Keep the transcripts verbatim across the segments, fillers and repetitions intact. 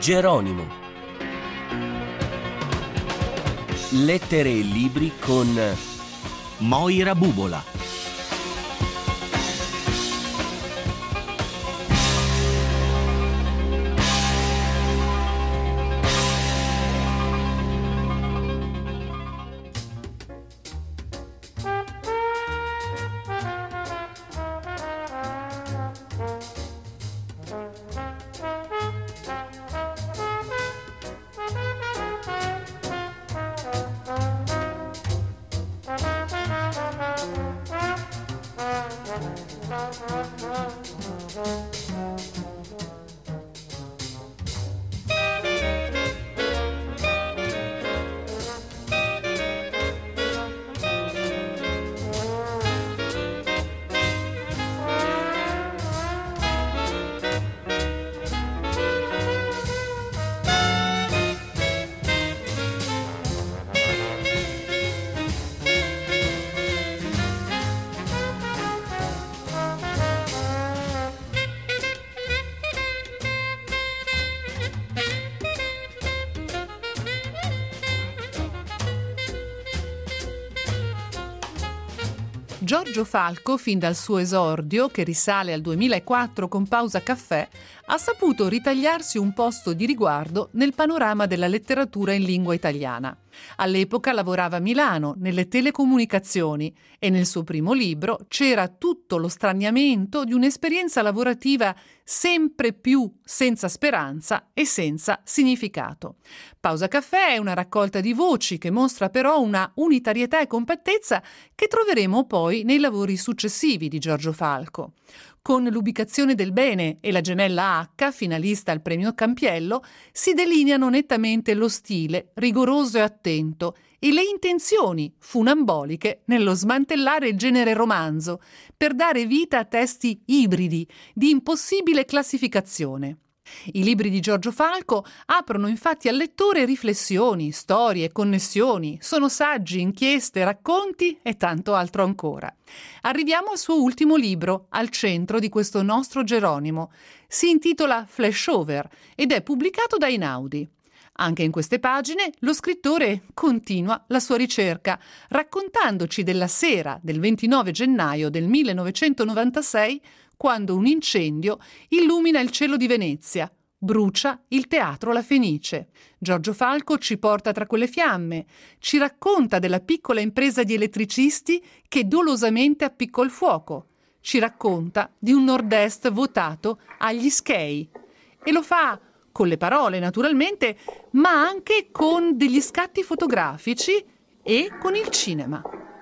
Geronimo. Lettere e libri con Moira Bubola. Giorgio Falco, fin dal suo esordio, che risale al duemilaquattro con Pausa Caffè, ha saputo ritagliarsi un posto di riguardo nel panorama della letteratura in lingua italiana. All'epoca lavorava a Milano, nelle telecomunicazioni, e nel suo primo libro c'era tutto lo straniamento di un'esperienza lavorativa sempre più senza speranza e senza significato. Pausa Caffè è una raccolta di voci che mostra però una unitarietà e compattezza che troveremo poi nei lavori successivi di Giorgio Falco. Con L'ubicazione del bene e La gemella H, finalista al premio Campiello, si delineano nettamente lo stile rigoroso e attento e le intenzioni funamboliche nello smantellare il genere romanzo per dare vita a testi ibridi di impossibile classificazione. I libri di Giorgio Falco aprono infatti al lettore riflessioni, storie, connessioni, sono saggi, inchieste, racconti e tanto altro ancora. Arriviamo al suo ultimo libro, al centro di questo nostro Geronimo. Si intitola Flashover ed è pubblicato da Einaudi. Anche in queste pagine lo scrittore continua la sua ricerca, raccontandoci della sera del ventinove gennaio del millenovecentonovantasei, quando un incendio illumina il cielo di Venezia, brucia il teatro La Fenice. Giorgio Falco ci porta tra quelle fiamme, ci racconta della piccola impresa di elettricisti che dolosamente appiccò il fuoco, ci racconta di un nord-est votato agli schei e lo fa con le parole naturalmente, ma anche con degli scatti fotografici e con il cinema.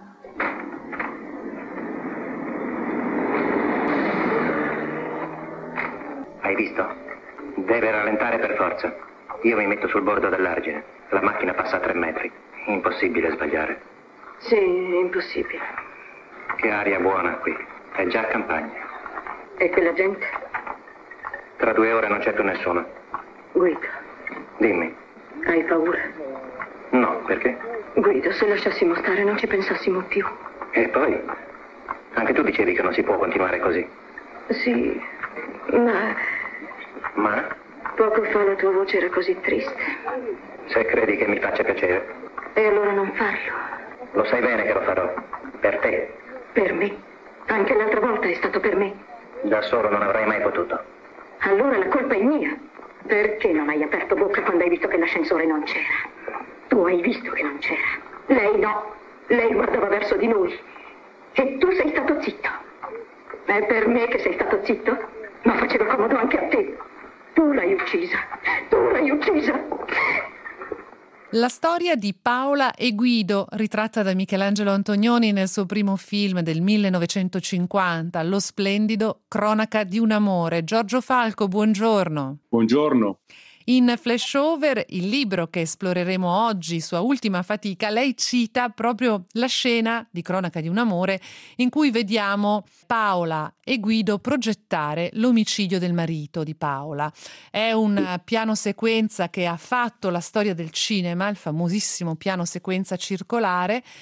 Hai visto? Deve rallentare per forza. Io mi metto sul bordo dell'argine. La macchina passa a tre metri. Impossibile sbagliare. Sì, impossibile. Che aria buona qui. È già campagna. E quella gente? Tra due ore non c'è più nessuno. Guido. Dimmi. Hai paura? No, perché? Guido, se lasciassimo stare non ci pensassimo più. E poi? Anche tu dicevi che non si può continuare così. Sì, ma... Ma? Poco fa la tua voce era così triste. Se credi che mi faccia piacere. E allora non farlo. Lo sai bene che lo farò. Per te. Per me? Anche l'altra volta è stato per me. Da solo non avrei mai potuto. Allora la colpa è mia. Perché non hai aperto bocca quando hai visto che l'ascensore non c'era? Tu hai visto che non c'era. Lei no. Lei guardava verso di noi. E tu sei stato zitto. È per me che sei stato zitto? Ma faceva comodo anche a te. Tu l'hai uccisa. Tu l'hai uccisa. La storia di Paola e Guido, ritratta da Michelangelo Antonioni nel suo primo film del millenovecentocinquanta, Lo splendido Cronaca di un amore. Giorgio Falco, buongiorno. Buongiorno. In Flashover, il libro che esploreremo oggi, sua ultima fatica, lei cita proprio la scena di Cronaca di un amore in cui vediamo Paola e Guido progettare l'omicidio del marito di Paola. È un piano sequenza che ha fatto la storia del cinema, il famosissimo piano sequenza circolare,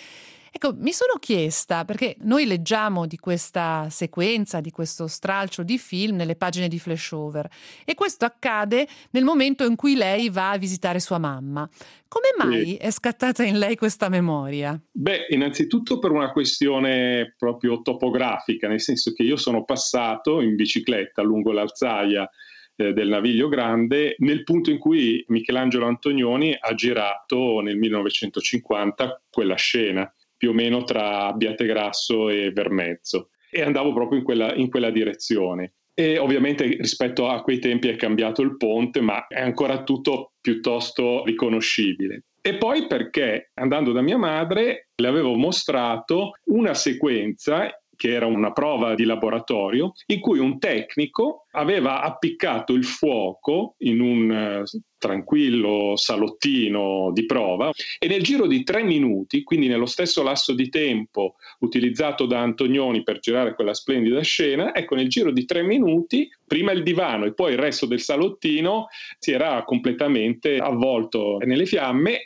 Ecco, mi sono chiesta, perché noi leggiamo di questa sequenza, di questo stralcio di film nelle pagine di Flashover, e questo accade nel momento in cui lei va a visitare sua mamma. Come mai Sì. è scattata in lei questa memoria? Beh, innanzitutto per una questione proprio topografica, nel senso che io sono passato in bicicletta lungo l'Alzaia eh, del Naviglio Grande nel punto in cui Michelangelo Antonioni ha girato nel millenovecentocinquanta quella scena, più o meno tra Abbiategrasso e Vermezzo, e andavo proprio in quella, in quella direzione. E ovviamente rispetto a quei tempi è cambiato il ponte, ma è ancora tutto piuttosto riconoscibile. E poi perché, andando da mia madre, le avevo mostrato una sequenza che era una prova di laboratorio, in cui un tecnico aveva appiccato il fuoco in un eh, tranquillo salottino di prova, e nel giro di tre minuti, quindi nello stesso lasso di tempo utilizzato da Antonioni per girare quella splendida scena, ecco, nel giro di tre minuti, prima il divano e poi il resto del salottino si era completamente avvolto nelle fiamme,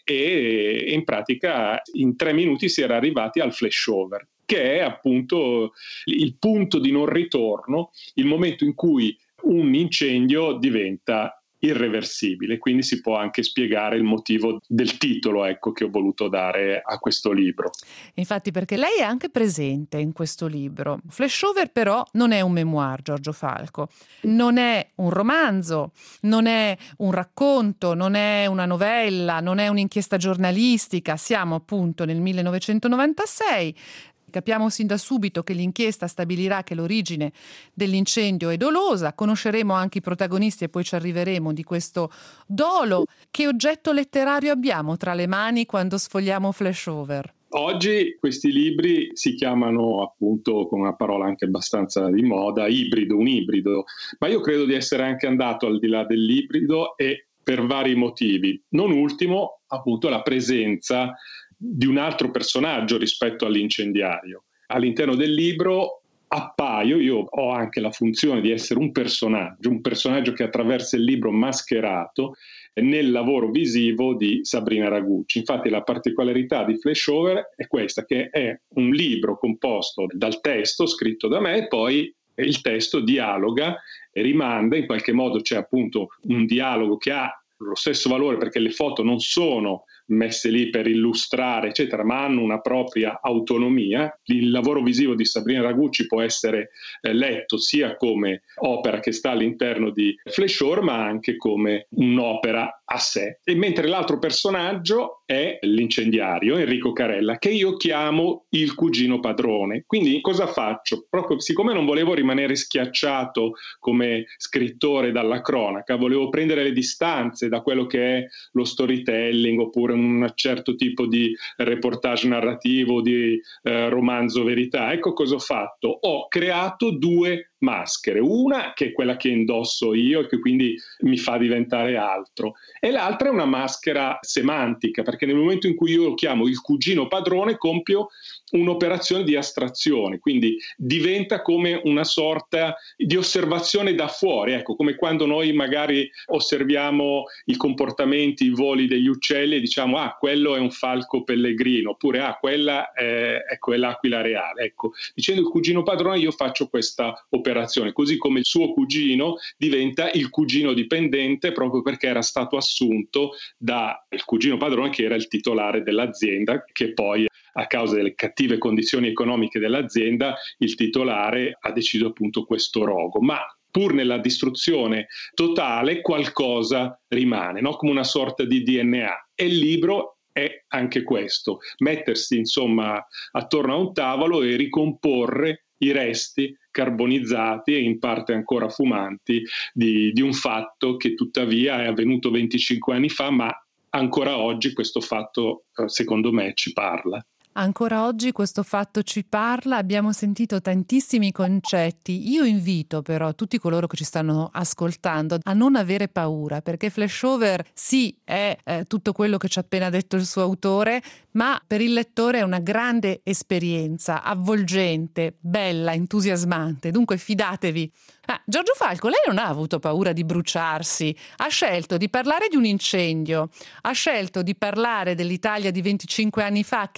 e in pratica in tre minuti si era arrivati al flashover, che è appunto il punto di non ritorno, il momento in cui un incendio diventa irreversibile. Quindi si può anche spiegare il motivo del titolo, ecco, che ho voluto dare a questo libro. Infatti, perché lei è anche presente in questo libro. Flashover però non è un memoir, Giorgio Falco, non è un romanzo, non è un racconto, non è una novella, non è un'inchiesta giornalistica. Siamo appunto nel millenovecentonovantasei. Capiamo sin da subito che l'inchiesta stabilirà che l'origine dell'incendio è dolosa, conosceremo anche i protagonisti e poi ci arriveremo di questo dolo. Che oggetto letterario abbiamo tra le mani quando sfogliamo Flashover? Oggi questi libri si chiamano, appunto, con una parola anche abbastanza di moda, ibrido, un ibrido, ma io credo di essere anche andato al di là dell'ibrido, e per vari motivi. Non ultimo, appunto, la presenza di un altro personaggio rispetto all'incendiario. All'interno del libro appaio, io ho anche la funzione di essere un personaggio, un personaggio che attraversa il libro mascherato nel lavoro visivo di Sabrina Ragucci. Infatti la particolarità di Flashover è questa, che è un libro composto dal testo scritto da me, e poi il testo dialoga e rimanda, in qualche modo c'è appunto un dialogo che ha lo stesso valore, perché le foto non sono messe lì per illustrare eccetera, ma hanno una propria autonomia. Il lavoro visivo di Sabrina Ragucci può essere eh, letto sia come opera che sta all'interno di Flashover, ma anche come un'opera a sé. E mentre l'altro personaggio è l'incendiario, Enrico Carella, che io chiamo il cugino padrone. Quindi cosa faccio? Proprio siccome non volevo rimanere schiacciato come scrittore dalla cronaca, volevo prendere le distanze da quello che è lo storytelling oppure un certo tipo di reportage narrativo, di eh, romanzo verità. Ecco cosa ho fatto. Ho creato due maschere, una che è quella che indosso io e che quindi mi fa diventare altro, e l'altra è una maschera semantica, perché nel momento in cui io lo chiamo il cugino padrone compio un'operazione di astrazione, quindi diventa come una sorta di osservazione da fuori, ecco, come quando noi magari osserviamo i comportamenti, i voli degli uccelli e diciamo ah, quello è un falco pellegrino, oppure ah, quella è, è quell'aquila reale. Ecco, dicendo il cugino padrone io faccio questa operazione, così come il suo cugino diventa il cugino dipendente, proprio perché era stato assunto dal cugino padrone, che era il titolare dell'azienda, che poi a causa delle cattive condizioni economiche dell'azienda il titolare ha deciso appunto questo rogo. Ma pur nella distruzione totale qualcosa rimane, no? Come una sorta di D N A, e il libro è anche questo, mettersi insomma attorno a un tavolo e ricomporre i resti carbonizzati e in parte ancora fumanti di, di un fatto che tuttavia è avvenuto venticinque anni fa, ma ancora oggi questo fatto secondo me ci parla. Ancora oggi questo fatto ci parla, abbiamo sentito tantissimi concetti. Io invito però tutti coloro che ci stanno ascoltando a non avere paura, perché Flashover sì è eh, tutto quello che ci ha appena detto il suo autore, ma per il lettore è una grande esperienza, avvolgente, bella, entusiasmante, dunque fidatevi. Ah, Giorgio Falco, lei non ha avuto paura di bruciarsi, ha scelto di parlare di un incendio, ha scelto di parlare dell'Italia di venticinque anni fa che ancora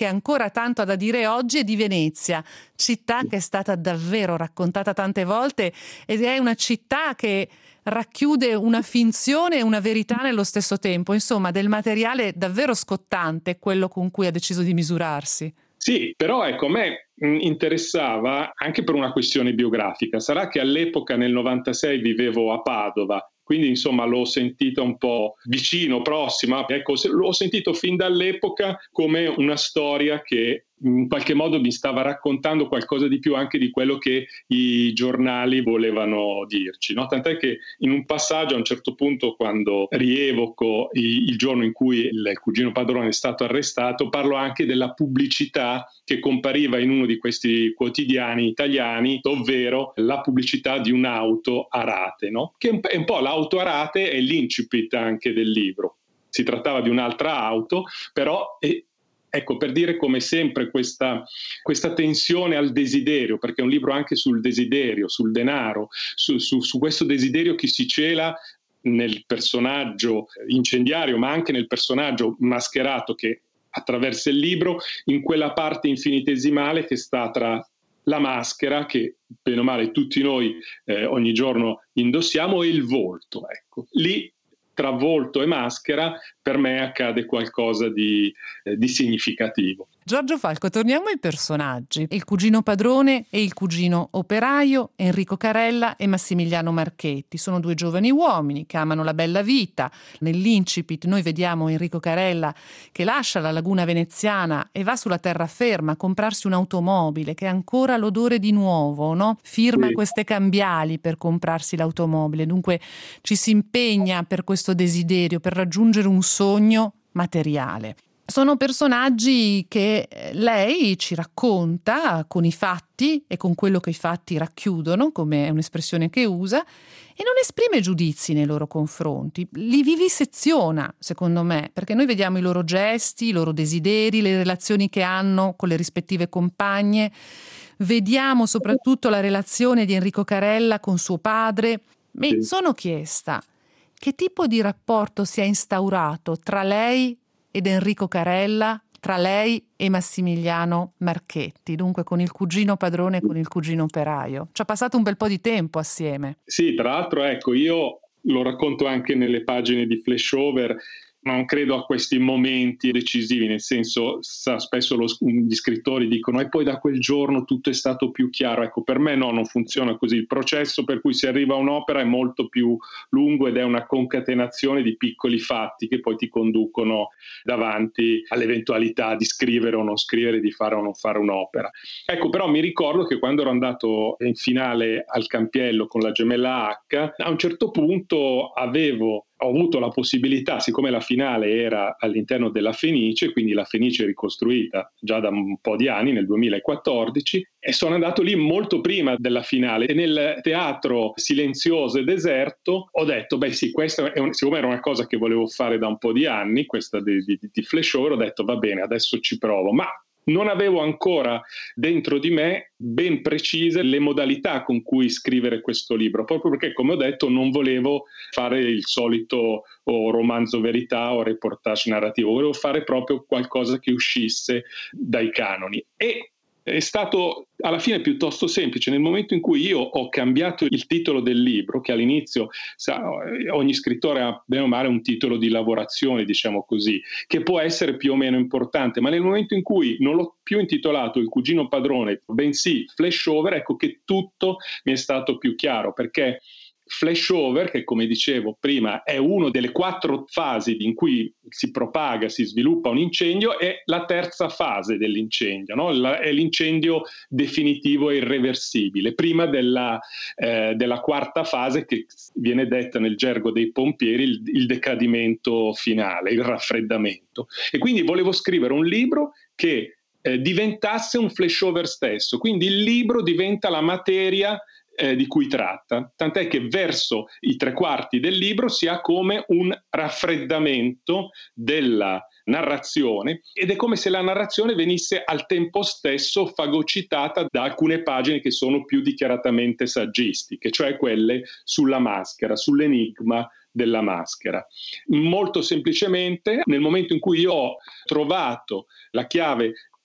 ancora tanto da dire oggi è di Venezia, città che è stata davvero raccontata tante volte ed è una città che racchiude una finzione e una verità nello stesso tempo, insomma del materiale davvero scottante quello con cui ha deciso di misurarsi. Sì, però ecco, a me interessava anche per una questione biografica. Sarà che all'epoca nel novantasei vivevo a Padova, quindi insomma l'ho sentita un po' vicino, prossima, ecco, l'ho sentito fin dall'epoca come una storia che in qualche modo mi stava raccontando qualcosa di più anche di quello che i giornali volevano dirci, no? Tant'è che in un passaggio a un certo punto, quando rievoco il giorno in cui il cugino padrone è stato arrestato, parlo anche della pubblicità che compariva in uno di questi quotidiani italiani, ovvero la pubblicità di un'auto a rate, no? Che è un po' l'auto a rate, è l'incipit anche del libro. Si trattava di un'altra auto, però è, ecco, per dire come sempre questa, questa tensione al desiderio, perché è un libro anche sul desiderio, sul denaro, su, su, su questo desiderio che si cela nel personaggio incendiario, ma anche nel personaggio mascherato che attraversa il libro, in quella parte infinitesimale che sta tra la maschera, che bene o male tutti noi eh, ogni giorno indossiamo, e il volto. Ecco, lì tra volto e maschera per me accade qualcosa di, eh, di significativo. Giorgio Falco, torniamo ai personaggi. Il cugino padrone e il cugino operaio, Enrico Carella e Massimiliano Marchetti. Sono due giovani uomini che amano la bella vita. Nell'incipit noi vediamo Enrico Carella che lascia la laguna veneziana e va sulla terraferma a comprarsi un'automobile che ha ancora l'odore di nuovo, no? Firma sì. queste cambiali per comprarsi l'automobile. Dunque ci si impegna per questo desiderio, per raggiungere un sogno materiale. Sono personaggi che lei ci racconta con i fatti e con quello che i fatti racchiudono, come è un'espressione che usa, e non esprime giudizi nei loro confronti, li viviseziona, secondo me, perché noi vediamo i loro gesti, i loro desideri, le relazioni che hanno con le rispettive compagne, vediamo soprattutto la relazione di Enrico Carella con suo padre. Mi sono chiesta che tipo di rapporto si è instaurato tra lei ed Enrico Carella, tra lei e Massimiliano Marchetti, dunque con il cugino padrone e con il cugino operaio. Ci ha passato un bel po' di tempo assieme. Sì, tra l'altro, ecco, io lo racconto anche nelle pagine di Flashover, non credo a questi momenti decisivi, nel senso, sa, spesso lo, gli scrittori dicono e poi da quel giorno tutto è stato più chiaro. Ecco, per me no, non funziona così. Il processo per cui si arriva a un'opera è molto più lungo ed è una concatenazione di piccoli fatti che poi ti conducono davanti all'eventualità di scrivere o non scrivere, di fare o non fare un'opera. Ecco, però mi ricordo che quando ero andato in finale al Campiello con la gemella H, a un certo punto avevo ho avuto la possibilità, siccome la finale era all'interno della Fenice, quindi la Fenice ricostruita già da un po' di anni, nel duemilaquattordici, e sono andato lì molto prima della finale e nel teatro silenzioso e deserto ho detto, beh sì, questa è un, siccome era una cosa che volevo fare da un po' di anni, questa di, di, di Flashover, ho detto va bene, adesso ci provo, ma non avevo ancora dentro di me ben precise le modalità con cui scrivere questo libro, proprio perché, come ho detto, non volevo fare il solito o romanzo verità o reportage narrativo, volevo fare proprio qualcosa che uscisse dai canoni. E è stato alla fine piuttosto semplice. Nel momento in cui io ho cambiato il titolo del libro, che all'inizio sa, ogni scrittore ha bene o male un titolo di lavorazione, diciamo così, che può essere più o meno importante, ma nel momento in cui non l'ho più intitolato Il cugino padrone, bensì Flashover, ecco che tutto mi è stato più chiaro, perché Flashover, che come dicevo prima è una delle quattro fasi in cui si propaga, si sviluppa un incendio, è la terza fase dell'incendio, no? La, è l'incendio definitivo e irreversibile, prima della, eh, della quarta fase che viene detta nel gergo dei pompieri il, il decadimento finale, il raffreddamento. E quindi volevo scrivere un libro che eh, diventasse un Flashover stesso, quindi il libro diventa la materia Eh, di cui tratta, tant'è che verso i tre quarti del libro si ha come un raffreddamento della narrazione ed è come se la narrazione venisse al tempo stesso fagocitata da alcune pagine che sono più dichiaratamente saggistiche, cioè quelle sulla maschera, sull'enigma della maschera. Molto semplicemente, nel momento in cui io ho trovato la chiave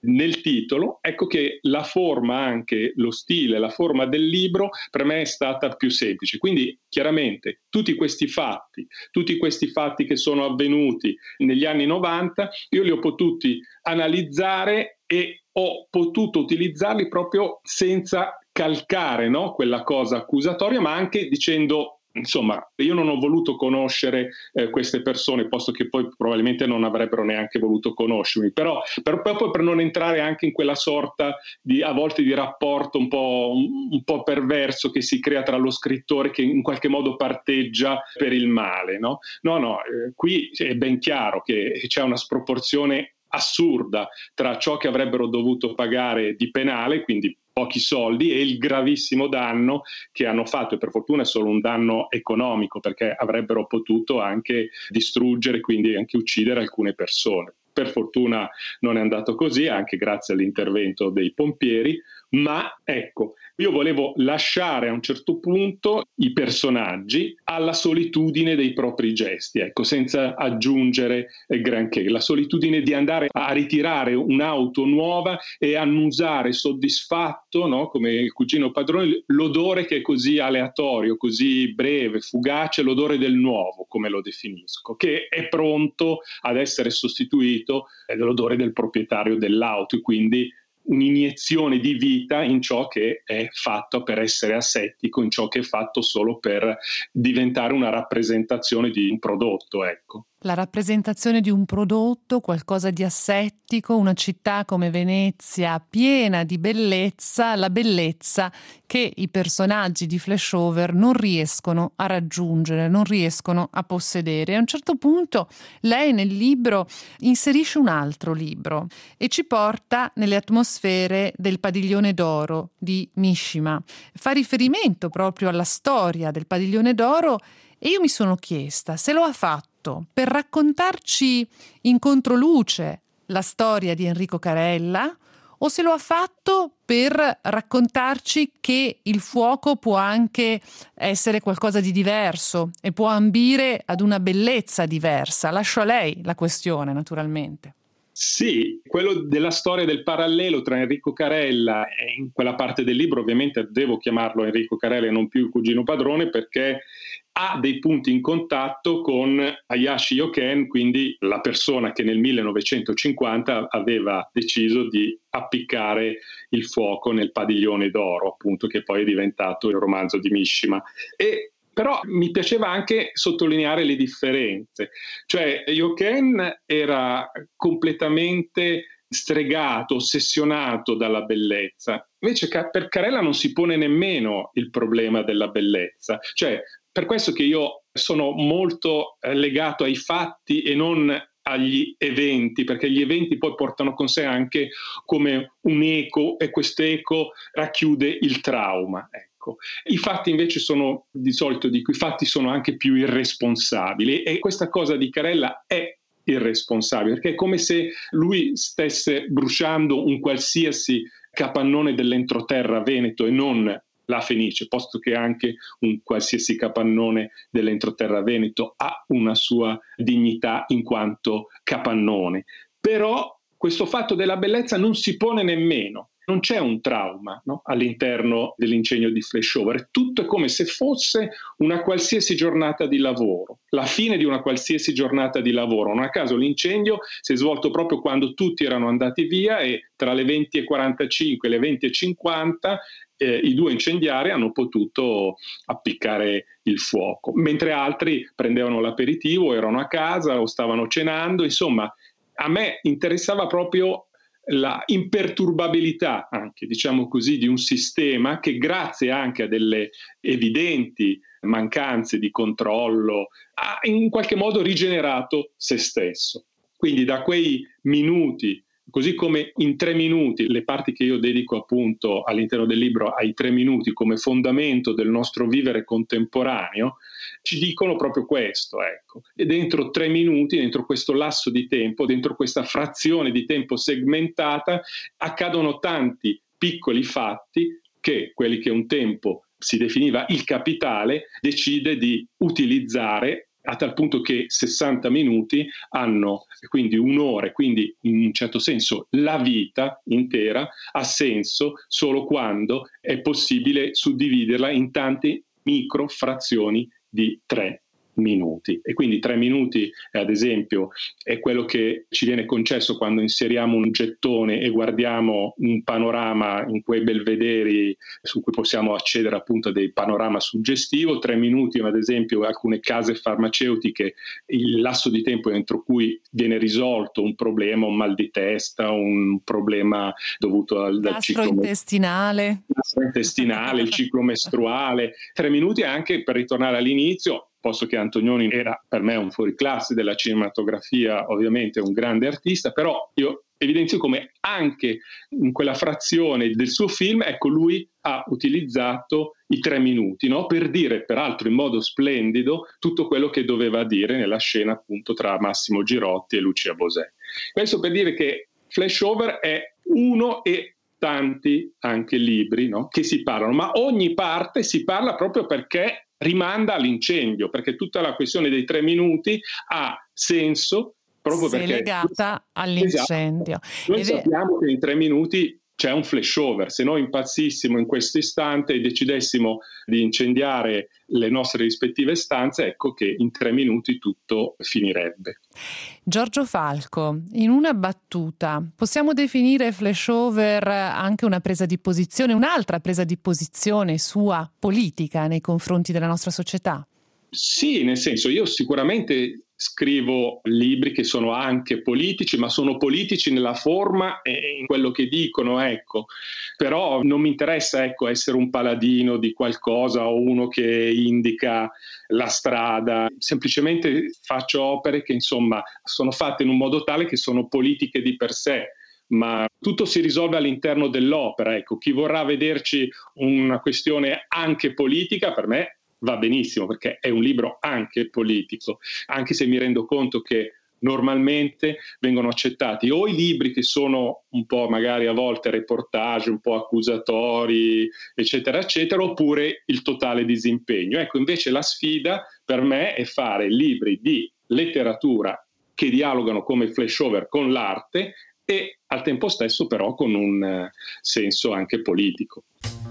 nel titolo, ecco che la forma, anche lo stile, la forma del libro per me è stata più semplice. Quindi chiaramente tutti questi fatti, tutti questi fatti che sono avvenuti negli anni novanta, io li ho potuti analizzare e ho potuto utilizzarli proprio senza calcare, no, quella cosa accusatoria, ma anche dicendo: insomma, io non ho voluto conoscere eh, queste persone, posto che poi probabilmente non avrebbero neanche voluto conoscermi, però per, proprio per non entrare anche in quella sorta di, a volte, di rapporto un po', un po' perverso che si crea tra lo scrittore, che in qualche modo parteggia per il male, no? No, no, eh, qui è ben chiaro che c'è una sproporzione assurda tra ciò che avrebbero dovuto pagare di penale, quindi pochi soldi, e il gravissimo danno che hanno fatto, e per fortuna è solo un danno economico, perché avrebbero potuto anche distruggere, quindi anche uccidere alcune persone. Per fortuna non è andato così, anche grazie all'intervento dei pompieri, ma ecco, io volevo lasciare a un certo punto i personaggi alla solitudine dei propri gesti, ecco, senza aggiungere granché, la solitudine di andare a ritirare un'auto nuova e annusare soddisfatto, no, come il cugino padrone, l'odore che è così aleatorio, così breve, fugace, l'odore del nuovo, come lo definisco, che è pronto ad essere sostituito dall'odore del proprietario dell'auto, e quindi un'iniezione di vita in ciò che è fatto per essere asettico, in ciò che è fatto solo per diventare una rappresentazione di un prodotto, ecco. La rappresentazione di un prodotto, qualcosa di asettico, una città come Venezia piena di bellezza, la bellezza che i personaggi di Flashover non riescono a raggiungere, non riescono a possedere. A un certo punto lei nel libro inserisce un altro libro e ci porta nelle atmosfere del Padiglione d'Oro di Mishima. Fa riferimento proprio alla storia del Padiglione d'Oro e io mi sono chiesta se lo ha fatto per raccontarci in controluce la storia di Enrico Carella o se lo ha fatto per raccontarci che il fuoco può anche essere qualcosa di diverso e può ambire ad una bellezza diversa. Lascio a lei la questione, naturalmente. Sì, quello della storia del parallelo tra Enrico Carella e in quella parte del libro, ovviamente devo chiamarlo Enrico Carella e non più il cugino padrone, perché ha dei punti in contatto con Hayashi Yoken, quindi la persona che nel millenovecentocinquanta aveva deciso di appiccare il fuoco nel Padiglione d'Oro, appunto, che poi è diventato il romanzo di Mishima. E però mi piaceva anche sottolineare le differenze, cioè Yoken era completamente stregato, ossessionato dalla bellezza, invece per Carella non si pone nemmeno il problema della bellezza, cioè per questo che io sono molto legato ai fatti e non agli eventi, perché gli eventi poi portano con sé anche come un eco, e questo eco racchiude il trauma. Ecco. I fatti invece sono, di solito dico, i fatti sono anche più irresponsabili, e questa cosa di Carella è irresponsabile, perché è come se lui stesse bruciando un qualsiasi capannone dell'entroterra veneto e non la Fenice, posto che anche un qualsiasi capannone dell'entroterra veneto ha una sua dignità in quanto capannone. Però questo fatto della bellezza non si pone nemmeno, non c'è un trauma, no? All'interno dell'ingegno di Flashover, tutto è come se fosse una qualsiasi giornata di lavoro, la fine di una qualsiasi giornata di lavoro. Non a caso l'incendio si è svolto proprio quando tutti erano andati via, e tra le venti e quarantacinque e le venti e cinquanta eh, i due incendiari hanno potuto appiccare il fuoco, mentre altri prendevano l'aperitivo, erano a casa o stavano cenando. Insomma, a me interessava proprio la imperturbabilità, anche diciamo così, di un sistema che, grazie anche a delle evidenti mancanze di controllo, ha in qualche modo rigenerato se stesso. Quindi da quei minuti, così come in tre minuti, le parti che io dedico appunto all'interno del libro ai tre minuti come fondamento del nostro vivere contemporaneo, ci dicono proprio questo, ecco. E dentro tre minuti, dentro questo lasso di tempo, dentro questa frazione di tempo segmentata, accadono tanti piccoli fatti che quelli che un tempo si definiva il capitale decide di utilizzare a tal punto che sessanta minuti hanno quindi un'ora, quindi in un certo senso la vita intera ha senso solo quando è possibile suddividerla in tante micro frazioni di tre minuti. E quindi tre minuti, ad esempio, è quello che ci viene concesso quando inseriamo un gettone e guardiamo un panorama in quei belvederi su cui possiamo accedere appunto a dei panorama suggestivo. Tre minuti, ad esempio, alcune case farmaceutiche, il lasso di tempo entro cui viene risolto un problema, un mal di testa, un problema dovuto al, al ciclo gastrointestinale, gastrointestinale, il ciclo mestruale. Tre minuti anche per ritornare all'inizio. Posto che Antonioni era per me un fuoriclasse della cinematografia, ovviamente un grande artista, però io evidenzio come anche in quella frazione del suo film, ecco, lui ha utilizzato i tre minuti, no? Per dire, peraltro in modo splendido, tutto quello che doveva dire nella scena appunto tra Massimo Girotti e Lucia Bosè. Questo per dire che Flashover è uno e tanti anche libri, no? Che si parlano, ma ogni parte si parla proprio perché rimanda all'incendio, perché tutta la questione dei tre minuti ha senso proprio se perché è legata all'incendio. Esatto. Noi Ed sappiamo è... che in tre minuti c'è un flashover. Se noi impazzissimo in questo istante e decidessimo di incendiare le nostre rispettive stanze, ecco che in tre minuti tutto finirebbe. Giorgio Falco, in una battuta, possiamo definire Flashover anche una presa di posizione, un'altra presa di posizione sua politica nei confronti della nostra società? Sì, nel senso, io sicuramente scrivo libri che sono anche politici, ma sono politici nella forma e in quello che dicono, ecco. Però non mi interessa, ecco, essere un paladino di qualcosa o uno che indica la strada. Semplicemente faccio opere che, insomma, sono fatte in un modo tale che sono politiche di per sé. Ma tutto si risolve all'interno dell'opera, ecco. Chi vorrà vederci una questione anche politica, per me va benissimo, perché è un libro anche politico, anche se mi rendo conto che normalmente vengono accettati o i libri che sono un po' magari a volte reportage, un po' accusatori, eccetera, eccetera, oppure il totale disimpegno. Ecco, invece la sfida per me è fare libri di letteratura che dialogano come Flashover con l'arte e al tempo stesso però con un senso anche politico.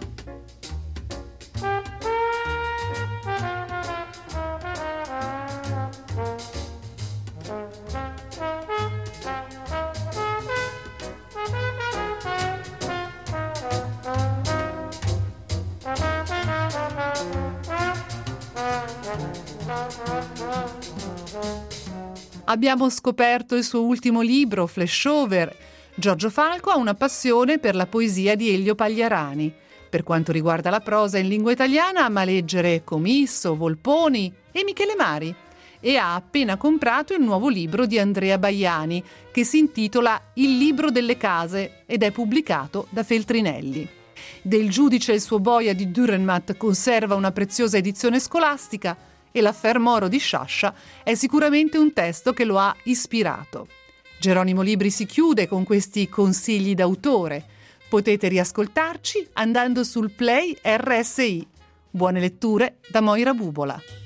Abbiamo scoperto il suo ultimo libro, Flashover. Giorgio Falco ha una passione per la poesia di Elio Pagliarani. Per quanto riguarda la prosa in lingua italiana, ama leggere Comisso, Volponi e Michele Mari. E ha appena comprato il nuovo libro di Andrea Baiani, che si intitola Il libro delle case ed è pubblicato da Feltrinelli. Del Giudice e il suo boia di Dürrenmatt conserva una preziosa edizione scolastica e l'Affaire Moro di Sciascia è sicuramente un testo che lo ha ispirato. Geronimo Libri si chiude con questi consigli d'autore. Potete riascoltarci andando sul Play R S I. Buone letture da Moira Bubola.